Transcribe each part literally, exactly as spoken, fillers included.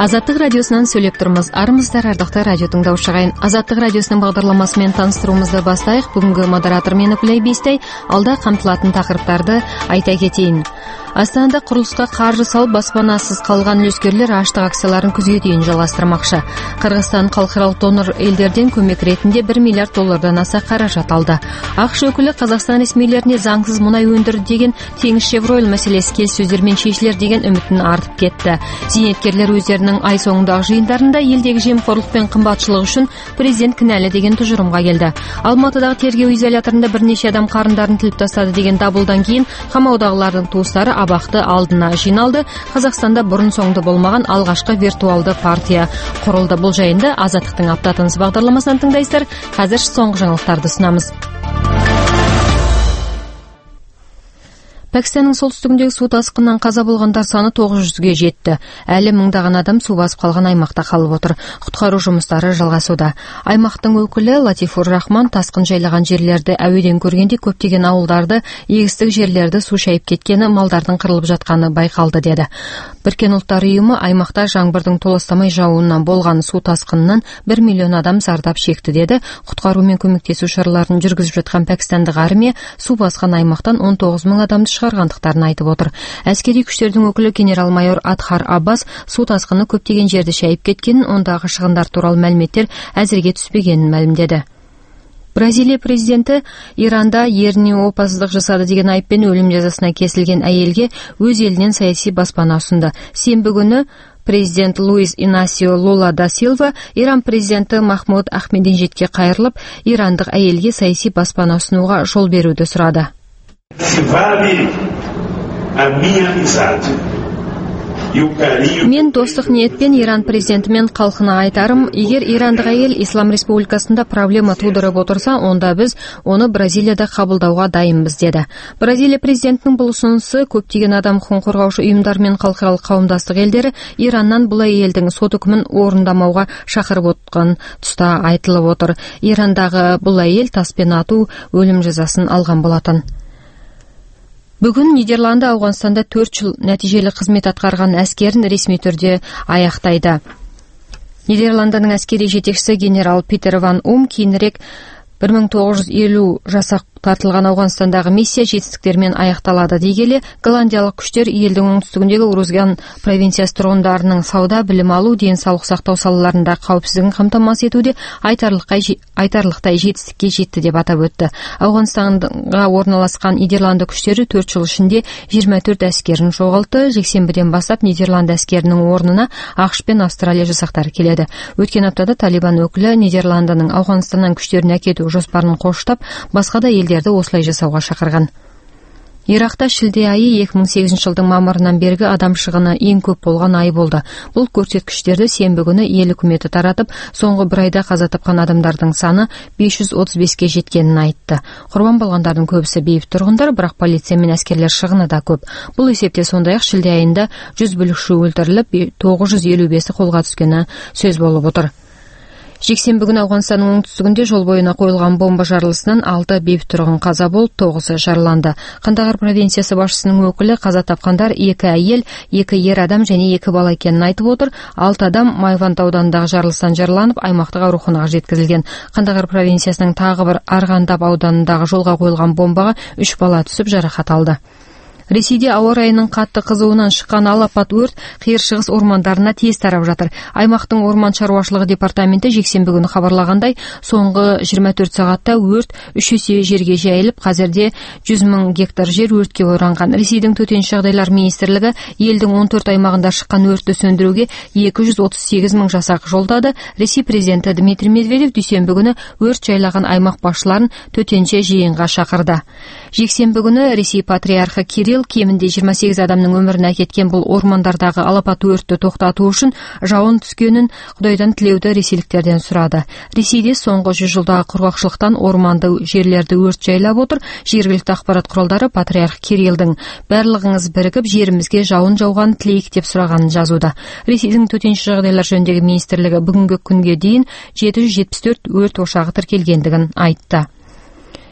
Азаттық радиосынан сөйлеп тұрмыз. Армыздар, ардақты радио тыңдаушы ағайын. Азаттық радиосының бағдарламасымен таныстыруымызды бастайық. Бүгінгі модератор мен Үкілай Бестай. Алда қамтылатын тақырыптарды айта кетейін. Астанада құрылысқа қаржы салып баспанасыз қалған үлескерлер аштық акцияларын күзге дейін жалғастырмақшы. Қырғызстан халықаралық донор елдерден көмек ретінде бір миллиард доллардан аса қаражат алды. ақш өкілі Қазақстан ресмилеріне заңсыз мұнай өндірді деген Теңізшевройл мәселесі келіссөздермен шешілер деген үмітін артып кетті. Зейнеткерлер өздерінің ай соңындағы жиындарында елдегі жемқорлық пен қымбатшылық үшін президент кінәлі деген тұжырымға келді. Алматыдағы тергеу изоляторында бірнеше адам қарындарын тіліп тастады деген дабылдан кейін қамаудағылардың туыстары абақты алдына жиналды. Қазақстанда бұрын соңды болмаған алғашқы виртуалды партия құрылды. Бұл жайында Азаттықтың аптатыныз бағдарламасынан тыңдайсыздар. Қазір соңғы жаңалықтарды ұсынамыз. Пәкістанның солтүстігіндегі су тасқынынан қаза болғандар саны тоғыз жүзге жетті. Әлі мыңдаған адам су басып қалған аймақта қалып отыр. Құтқару жұмыстары жалғасуда. Аймақтың өкілі Латифур Рахман тасқын жайлаған жерлерді әуеден көргенде көптеген ауылдарды, егістік жерлерді су шайып кеткені, малдардың қырылып жатқаны байқалды деді. Біріккен ұлттар ұйымы аймақта жаңбырдың толастамай жауыннан болған су тасқынынан бір миллион адам зардап шекті деді. Құтқару мен көмектесу шараларын жүргізіп жатқан пәкістандық армия су басқан аймақтан он тоғыз мың адамды шығарғандықтарын айтып отыр. Әскери күштердің өкілі генерал-майор Адхар Аббас су тасқыны көптеген жерді шайып кеткенін, ондағы шығындар туралы мәліметтер әзірге түспегенін мәлімдеді. Бразилия президенті Иранда еріне опасыздық жасады деген айыппен өлім жазасына кесілген әйелге өз елінен саяси баспана ұсынды. Сенбі күні президент Луис Инасио Лула да Силва Иран президенті Махмуд Ахмединежадке қайырылып, ирандық әйелге саяси баспана ұсынуға жол беруді сұрады. Мен достық ниетпен Иран президентімен халқына айтарым, егер ирандық әйел Ислам Республикасында проблема тудырып отырса, онда біз оны Бразилияда қабылдауға дайынбыз деді. Бразилия президентінің бұл ұсынысы көптеген адам құқығын қорғаушы ұйымдар мен халықаралық қауымдастық елдері Ираннан бұл әйелдің сот үкімін орындамауға шақырып отқан тұста айтылып отыр. Ирандағы бұл әйел таспен ату өлім жазасын алған болатын. Бүгін Нидерланды Ауғанстанда төрт жыл нәтижелі қызмет атқарған әскерін ресми түрде аяқтайды. Нидерландының әскери жетекшісі генерал Питер ван Ум кейінірек бір мың тоғыз жүз елу жасақ тартылған Ауғанстандағы миссия жетістіктермен аяқталады дей келе, голландиялық күштер елдің оңтүстігіндегі Урузган провинциясы тұрғындарының сауда, білім алу, денсаулық сақтау салаларында қауіпсіздігін қамтамасыз етуде айтарлықтай жетістікке жетті деп атап өтті. Ауғанстанға орналасқан Нидерланды күштері төрт жыл ішінде жиырма төрт әскерін жоғалтты. Жексенбіден бастап Нидерланды әскерінің орнына ақш пен Австралия жасақтары келеді. Өткен аптада Талибан өкілі Нидерландының Ауғанстаннан күштерін әкету жоспарын қоштап, басқа да елдерді осылай жасауға шақырған. Иракта шілде айы екі мың сегізінші жылдың мамырынан бергі адам шығыны ең көп болған ай болды. Бұл көрсеткіштерді сенбі күні ел үкіметі таратып, соңғы бір айда қаза тапқан адамдардың саны бес жүз отыз беске жеткенін айтты. Құрбан болғандардың көбісі бейбіт тұрғындар, бірақ полиция мен әскерлер шығыны да көп. Бұл есепте сондай-ақ шілде айында жүз бүлікші өлтіріліп, тоғыз жүз елу бесі қолға түскені сөз болып отыр. Жексенбі күні Ауғанстанның оңтүстігінде жол бойына қойылған бомба жарылысынан алты бейбіт тұрғын қаза болып, тоғызы жараланды. Қандағар провинциясы басшысының өкілі қаза тапқандар екі әйел, екі ер адам және екі бала екенін айтып отыр. алты адам Майванд ауданындағы жарылыстан жараланып, аймақтық ауруханаға жеткізілген. Қандағар провинциясының тағы бір Арғандап ауданындағы жолға қойылған бомбаға үш бала түсіп жарақат алды. Ресейде ауа райының қатты қызуынан шыққан алапат өрт қиыр шығыс ормандарына тез тарап жатыр. Аймақтың орман шаруашылығы департаменті жексенбі күні хабарлағандай, соңғы жиырма төрт сағатта өрт үш есе жерге жайылып, қазірде жүз мың гектар жер өртке оранған. Ресейдің төтенше жағдайлар министрлігі елдің он төрт аймағында шыққан өртті сөндіруге екі жүз отыз сегіз мың жасақ жолдады. Ресей президенті Дмитрий Медведев дүйсенбі күні өрт жайлаған аймақ басшыларын төтенше жиынға шақырды. Жексенбі күні Ресей патриархы Кирилл кемінде жиырма сегіз адамның өмірін әкеткен бұл ормандардағы алапат өртті тоқтату үшін жауын түскенін Құдайдан тілеуді ресейліктерден сұрады. Ресейде соңғы жүз жылдағы құрғақшылықтан орманды жерлерді өрт жайлап отыр. Жергілікті ақпарат құралдары патриарх Кириллдің барлығыңыз бірігіп жерімізге жауын жауған тілейік деп сұрағанын жазуда. Ресейдің төтенше жағдайлар жөніндегі министрлігі бүгінгі күнге дейін жеті жүз жетпіс төрт өрт ошағы тіркелгендігін айтты.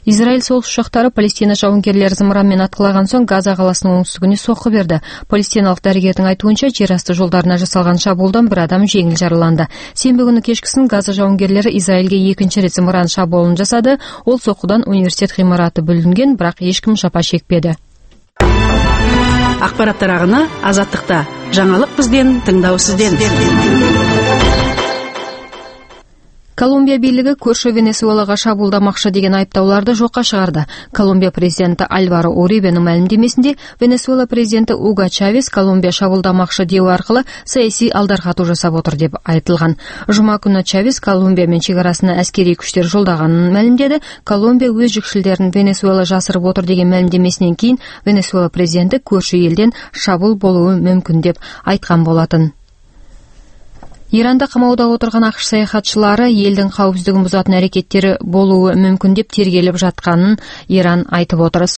Израиль соғыс ұшақтары Палестина жауынгерлері зымыранмен атқылаған соң Газа қаласының оңтүстігіне соққы берді. Палестиналық дәрігердің айтуынша, жерасты жолдарына жасалған шабуылдан бір адам жеңіл жараланды. Сенбі күні кешкісін Газа жауынгерлері Израильге екінші рет зымыран шабуылын жасады. Ол соққыдан университет ғимараты бүлінген, бірақ ешкім жапа шекпеді. Ақпараттар ағыны Азаттықта. Жаңалық бізден, тыңдау сізден. Колумбия билігі көрші Венесуэлаға шабуылдамақшы деген айыптауларды жоққа шығарды. Колумбия президенті Альваро Урибенің мәлімдемесінде Венесуэла президенті Уго Чавес Колумбия шабуылдамақшы деу арқылы саяси алдарқату жасап отыр деп айтылған. Жұма күні Чавес Колумбиямен шекарасына әскери күштер жолдағанын мәлімдеді. Колумбия өз жүкшілдерін Венесуэла жасырып отыр деген мәлімдемесінен кейін Венесуэла президенті көрші елден шабуыл болуы мүмкін деп айтқан болатын. Иранда қамауда отырған ақш саяхатшылары елдің қауіпсіздігін бұзатын әрекеттері болуы мүмкін деп тергеліп жатқанын Иран айтып отыр.